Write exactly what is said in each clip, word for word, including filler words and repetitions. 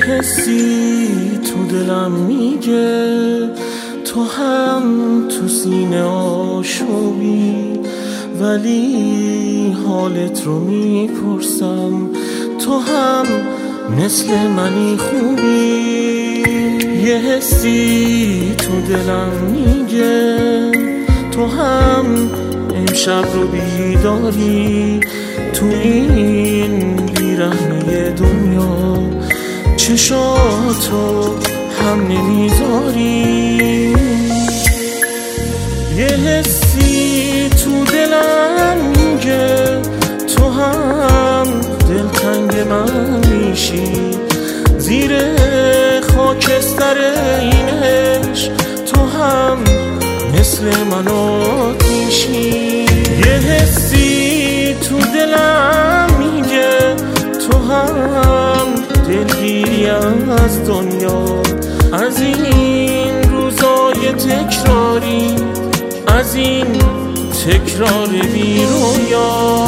حسی تو دلم میگه تو هم تو سینه آشوبی، ولی حالت رو میپرسم تو هم مثل منی خوبی. یه حسی تو دلم میگه تو هم امشب رو بیداری، تو این بیرحمی دنیا چشاتو هم نمیذاری. یه حسی تو دلم میگه تو هم دلتنگ من میشی، زیر خاکستر این عشق تو هم مثل من آتیشی. یه حسی تو دلم میگه تو هم دلگیری از دنیا، از این روزای تکراری، از این تکرار بی رویا.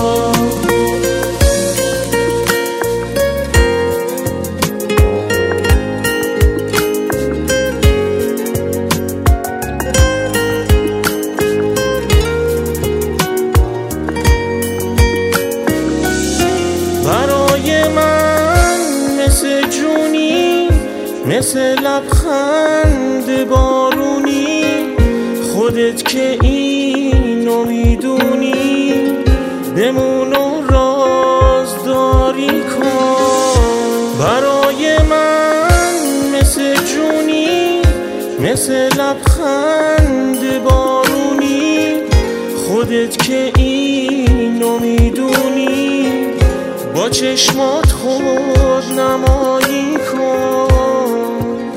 برای من مثل جونی، مثل لبخند بارونی، خودت که اینو میدونی بمون و رازداری کن. برای من مثل جونی، مثل لبخند بارونی، خودت که اینو میدونی با چشمات خود نمایی کن.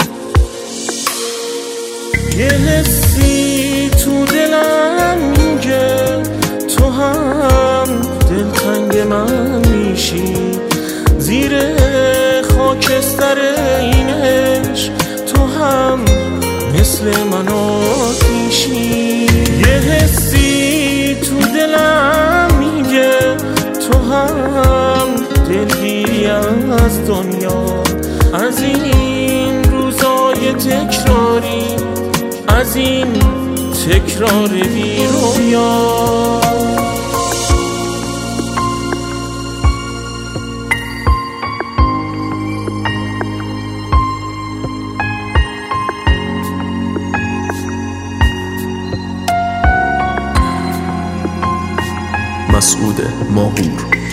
یه حسی تو دلم میگه تو هم دلتنگ من میشی، زیر خاکستر این عشق تو هم مثل من آتیشی. یه حسی تو دلم میگه تو هم دلگیری از دنیا، از این روزای تکراری، از این تکرار بی رویا. مسعود ماهور.